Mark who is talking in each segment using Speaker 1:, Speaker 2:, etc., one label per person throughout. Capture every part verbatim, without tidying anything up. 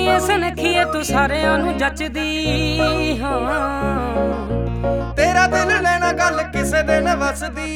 Speaker 1: ਸੋਹਣੀਏ ਸੁਨੱਖੀਏ ਤੂੰ ਸਾਰਿਆਂ ਨੂੰ ਜੱਚਦੀ ਹਾਂ।
Speaker 2: ਤੇਰਾ ਦਿਲ ਲੈਣਾ ਗੱਲ ਕਿਸੇ ਦੇ ਨਾ ਵਸਦੀ।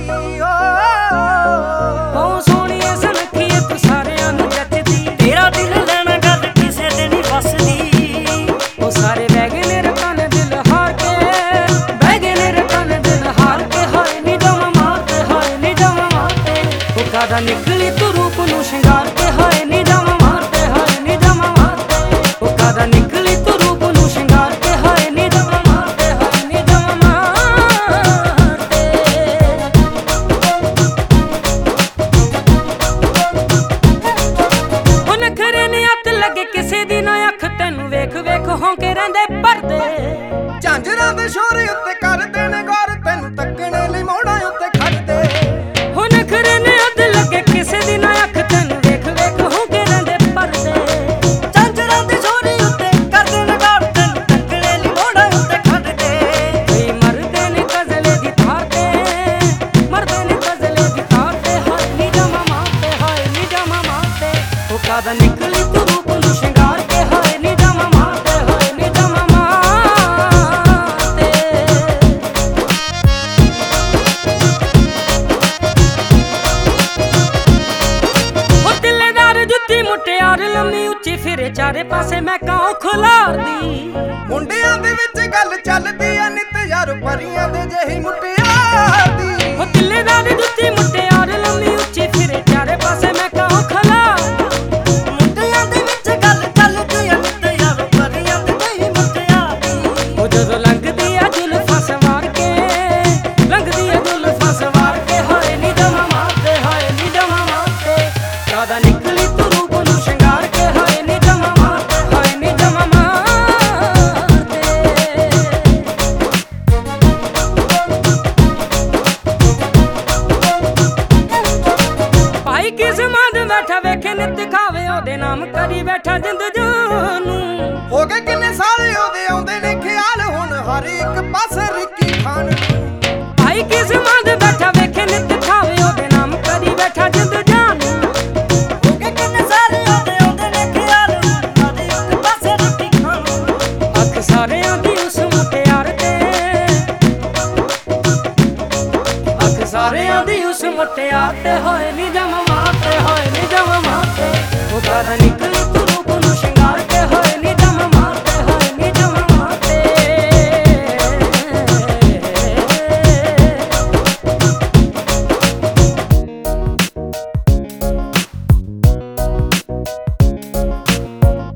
Speaker 1: ਓ ਸੋਹਣੀਏ ਸੁਨੱਖੀਏ ਤੂੰ ਸਾਰਿਆਂ ਨੂੰ ਜੱਚਦੀ।
Speaker 3: ਤੇਰਾ ਦਿਲ ਲੈਣਾ ਗੱਲ ਕਿਸੇ ਦੇ ਨਹੀਂ ਵਸਦੀ।
Speaker 1: ਉਹ ਸਾਰੇ ਬਹਿ ਗਏ ਨੇ ਰਕਾਂ ਨੇ ਦਿਲ ਹਾਰ ਕੇ, ਬਹਿ ਗਏ ਨੇ ਰਕਾਂ ਨੇ ਦਿਲ ਹਾਰ ਕੇ। ਹਾਏ ਨੀ ਜਮਾਂ ਮਾਰਦੇ, ਹਾਏ ਨੀ ਜਮਾਂ ਮਾਰਦੇ। ਉਹ ਕਾਦਾ ਨਿਕਲੀ ਤੂੰ ਰੂਪ ਨੂੰ ਸ਼ਿੰਗਾਰ ਕੇ। ਹਾਏ ਨੀ ਜਮਾਂ ਮਾਰਦੇ, ਹਾਏ ਨੀ ਜਮਾਂ ਮਾਰਦੇ। ਉਹ ਕਾਦਾ ਨਿਕਲੀ ਤੂੰ ਰੂਪ ਨੂੰ ਸ਼ਿੰਗਾਰ ਕੇ। ਹਾਏ ਨੀ ਜਮਾਂ ਮਾਰਦੇ, ਹਾਏ ਨੀ ਜਮਾਂ ਮਾਰਦੇ। ਉਹ ਨਖਰੇ ਨੇ ਹੱਥ ਲੱਗੇ ਕਿਸੇ ਦੀ ਨਾ ਅੱਖ, ਤੈਨੂੰ ਵੇਖ ਵੇਖ ਹੋਂਕੇ ਰਹਿੰਦੇ ਪਰਦੇ।
Speaker 2: ਝਾਂਜਰਾਂ ਦੇ ਸ਼ੋਰ ਉੱਤੇ ਕਰਦੇ ਨੇ ਗੌਰ, ਤੈਨੂੰ ਤੱਕਣੇ ਲਈ ਮੋੜਾਂ ਉੱਤੇ ਖੜਦੇ।
Speaker 1: ਹੋ ਨਖਰੇ ਨੇ ਹੱਥ ਲੱਗੇ ਕਿਸੇ ਦੀ ਨਾ ਅੱਖ, ਤੈਨੂੰ ਵੇਖ ਵੇਖ ਹੋਂਕੇ ਰਹਿੰਦੇ ਪਰਦੇ।
Speaker 3: ਝਾਂਜਰਾਂ ਦੇ ਸ਼ੋਰ ਉੱਤੇ ਕਰਦੇ ਨੇ ਗੌਰ, ਤੈਨੂੰ ਤੱਕਣੇ ਲਈ ਮੋੜਾਂ ਉੱਤੇ ਖੜਦੇ।
Speaker 1: ਕਈ ਮਰਦੇ ਨੇ ਗਜ਼ਲੇ ਦੀ ਥਾਰ ਤੇ, ਮਰਦੇ ਨੇ ਗਜ਼ਲੇ ਦੀ ਥਾਰ ਤੇ। ਹਾਏ ਨੀ ਜਮਾਂ ਮਾਰਦੇ, ਹਾਏ ਨੀ ਜਮਾਂ ਮਾਰਦੇ। ਉਹ ਕਾਦਾ ਨਿਕਲੀ ਤੂੰ ਰੂਪ ਨੂੰ ਸ਼ਿੰਗਾਰ ਕੇ। ਹਾਏ ਨੀ ਜਮਾਂ ਮਾਰਦੇ, ਹਾਏ ਨੀ ਜਮਾਂ ਮਾਰਦੇ। ਉਹ ਤਿੱਲੇਦਾਰ ਜੁੱਤੀ ਮੁਟਿਆਰ ਲੰਮੀ ਉੱਚੀ ਫਿਰੇ ਚਾਰੇ ਪਾਸੇ ਮੈਂ ਕਾਂ ਖੁਲਾਰਦੀ।
Speaker 2: ਮੁੰਡਿਆਂ ਦੇ ਵਿੱਚ ਗੱਲ ਚੱਲਦੀ ਆ ਨਿਤ ਯਾਰ ਪਰੀਆਂ ਦੇ ਜਿਹੀ ਮੁਟਿਆਰ ਦੀ।
Speaker 1: ਉਹ ਤਿੱਲੇਦਾਰ ਜੁੱਤੀ ਮੁਟਿਆਰ ਲੰਮੀ ਉੱਚੀ ਫਿਰੇ ਚਾਰੇ ਪਾਸੇ ਮੈਂ ਕਾਂ ਖੁਲਾਰਦੀ।
Speaker 3: ਮੁੰਡਿਆਂ ਦੇ ਵਿੱਚ ਗੱਲ ਚੱਲਦੀ ਆ ਨਿਤ ਯਾਰ ਪਰੀਆਂ ਦੇ ਜਿਹੀ ਮੁਟਿਆਰੀ।
Speaker 1: ਉਹ ਜਦੋਂ ਲੰਘਦੀ ਆ ਜ਼ੁਲਫਾਂ ਸਵਾਰ ਕੇ, ਲੰਘਦੀ ਆ ਜ਼ੁਲਫਾਂ ਸਵਾਰ ਕੇ। ਹਾਏ ਨੀ ਜਮਾਂ ਮਾਰਦੇ, ਹਾਏ ਨੀ ਜਮਾਂ ਮਾਰਦੇ। ਕਾਦਾ ਨਿਕਲੀ ਤੂੰ ਰੂਪ ਨੂੰ ਸ਼ਿੰਗਾਰ ਕੇ। ਹਾਏ ਨੀ ਜਮਾਂ ਮਾਰਦੇ, ਹਾਏ ਨੀ ਜਮਾਂ ਮਾਰਦੇ। ਭਾਈ ਕਿਸ ਮਾਦ ਬੈਠਾ ਵੇਖੇ ਨਿਤ ਖਾਵੇ, ਉਹਦੇ ਨਾਮ ਕਰੀ ਬੈਠਾ ਜਿੰਦ ਜਾਨੂੰ।
Speaker 2: ਹੋ ਗਏ ਕਿੰਨੇ ਸਾਲ ਉਹਦੇ ਆਉਂਦੇ ਨੇ ਖਿਆਲ, ਹੁਣ ਹਰ ਇੱਕ ਪਾਸੇ ਰਿੱਕੀ ਖਾਨ।
Speaker 1: ਭਾਈ ਕਿਸ ਮਾਦ ਬੈਠਾ ਵੇਖੇ ਨਿਤ ਖਾਵੇ, ਉਹਦੇ ਨਾਮ ਕਰੀ ਬੈਠਾ ਜਿੰਦ ਜਾਨੂੰ।
Speaker 3: ਹੋ ਗਏ ਕਿੰਨੇ ਸਾਲ ਉਹਦੇ ਆਉਂਦੇ ਨੇ ਖਿਆਲ, ਹਰ ਇੱਕ ਪਾਸੇ ਰੋਟੀ ਖਾਣ।
Speaker 1: ਅੱਖ ਸਾਰਿਆਂ ਦੀ ਉਸ ਮੁਟਿਆਰ ਤੇ, ਅੱਖ ਸਾਰਿਆਂ ਦੀ ਉਸ ਮੁਟਿਆਰ ਤੇ। ਹੋਏ ਨੀ ਜਮਾਂ ਮਾਰਦੇ, ਹੋਏ ਨੀ ਜਮਾਂ ਮਾਰਦੇ। ਉਹ ਕਾਦਾ ਨਿਕਲੀ